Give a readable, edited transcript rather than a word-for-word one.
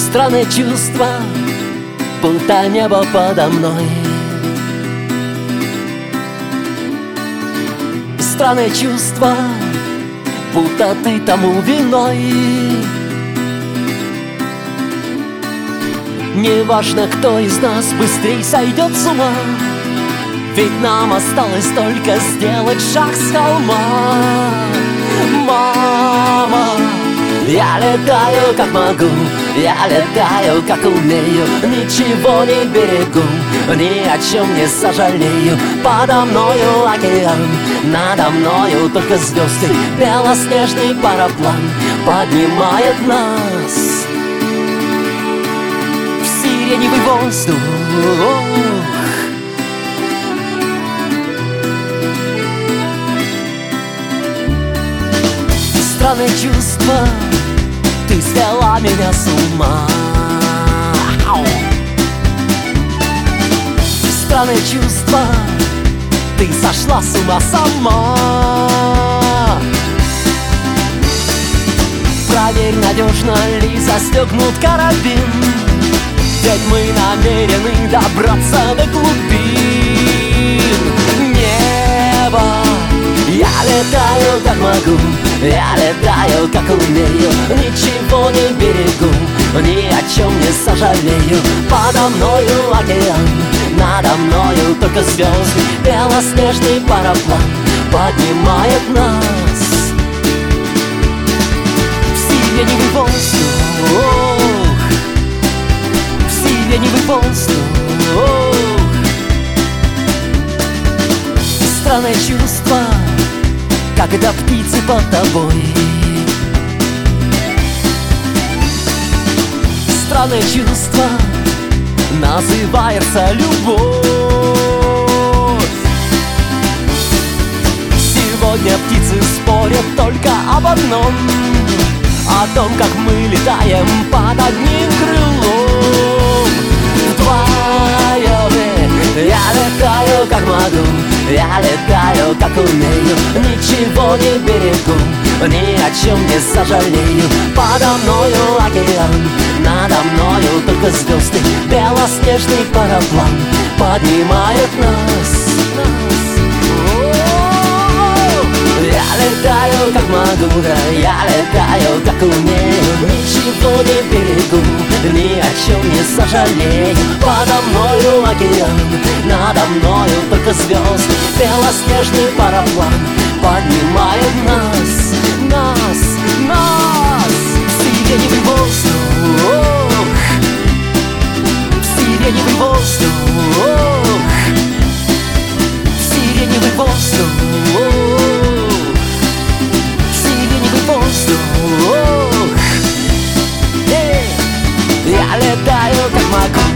Странное чувство, будто небо подо мной. Странное чувство, будто ты тому виной. Неважно, кто из нас быстрей сойдет с ума, ведь нам осталось только сделать шаг с холма. Мама, я летаю как могу, я летаю как умею, ничего не берегу, ни о чем не сожалею. Подо мною океан, надо мною только звезды, белоснежный параплан поднимает нас в сиреневый воздух. Странное чувство, ты свела меня с ума. Странное чувство, ты сошла с ума сама. Проверь, надежно ли застегнут карабин, ведь мы намерены добраться до глубин. Небо, я летаю как могу, я летаю как умею, ничего не берегу, ни о чем не сожалею. Подо мною океан, надо мною только звезды, белоснежный параплан поднимает нас в сиреневый воздух, в сиреневый воздух. Странное чувство, когда птицы под тобой. Странное чувство называется любовь. Сегодня птицы спорят только об одном, о том, как мы летаем под одним крылом. Вдвоем я летаю как могу, я летаю как умею, ничего не берегу, ни о чем не сожалею. Подо мною океан, надо мною только звезды, белоснежный параплан поднимает нас. Я летаю как могу, да, я летаю как умею, ничего не берегу, ни о чем не сожалею. Подо мною океан, надо мною только звезды, белоснежный параплан поднимает нас, нас, нас в сиреневый воздух, в сиреневый воздух, в сиреневый воздух, в сиреневый воздух. Я летаю как могу.